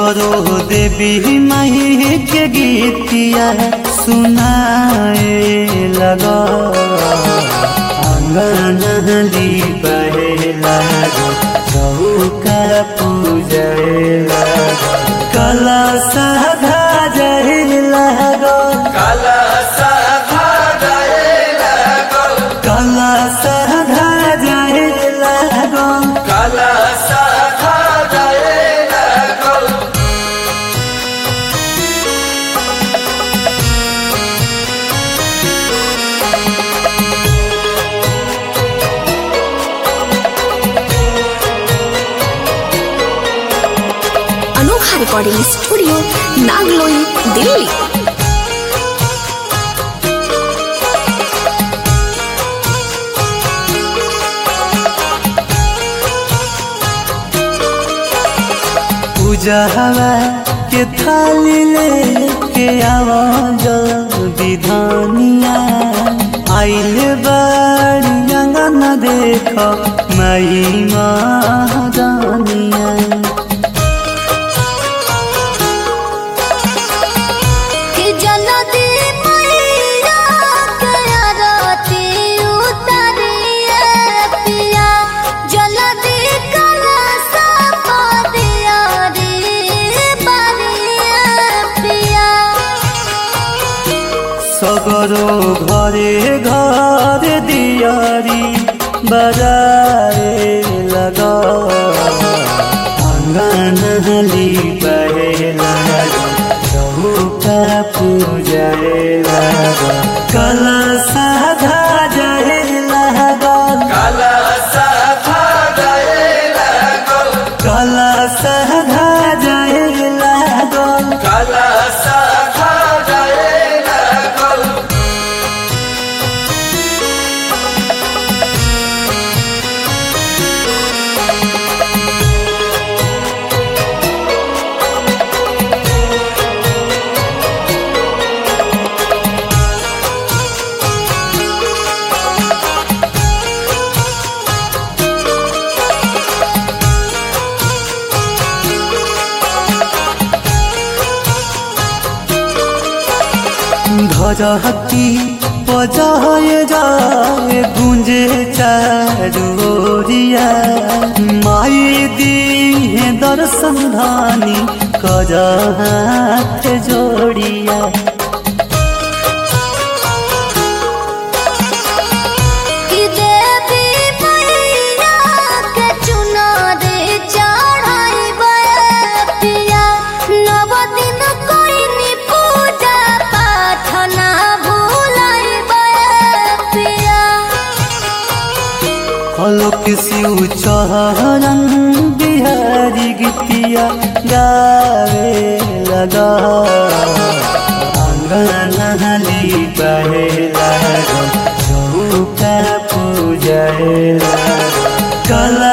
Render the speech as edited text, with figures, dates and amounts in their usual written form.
सगरो देवी माई के गीतिया सुनाए लगा आंगन दीपहे लगा चौका पूजए लगा कलश ध्वजए लगा कलश ध्वजए लगो कलश ध्वजए लगा कलश ध्वजए लगो अनोखा रिकॉर्डिंग स्टूडियो नागलोई दिल्ली। पूजा हवा के थाली लेके आवा जल्दी धानिया आइल बाड़ी अंगन देख माई महादानिया सगरो घरे घरे दियारी बजाए लगा आंगन लीपहे लगा चौका पूजए लगा कलश ध्वजए लगा कलश ध्वजए लगो कलश ध्वजए लगा कलश ध्वजए लगो ध्वजहती बजाए जाए गूंजे चारोरिया माई दी है दर्शन धानी कर हाथ जोड़िया शिव चरण बिहारी गीतिया गावे लगा आंगन लीपहे लगा चौका पूजए लगा कलश